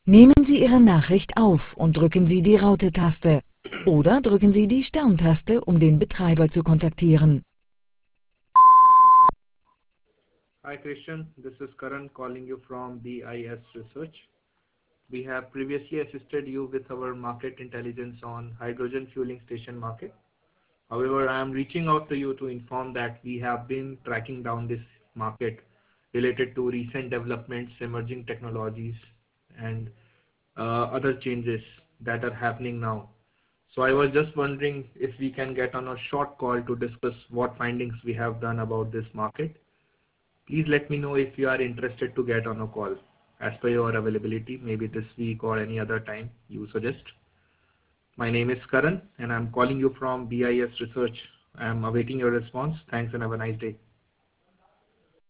Nehmen Sie Ihre Nachricht auf und drücken Sie die Raute-Taste. Oder drücken Sie die Stern-Taste, um den Betreiber zu kontaktieren. Hi Christian, this is Karan calling you from BIS Research. We have previously assisted you with our market intelligence on hydrogen fueling station market. However, I am reaching out to you to inform that we have been tracking down this market related to recent developments, emerging technologies, and other changes that are happening now. So I was just wondering if we can get on a short call to discuss what findings we have done about this market. Please let me know if you are interested to get on a call as per your availability, maybe this week or any other time you suggest. My name is Karan and I'm calling you from BIS Research. I am awaiting your response. Thanks and have a nice day.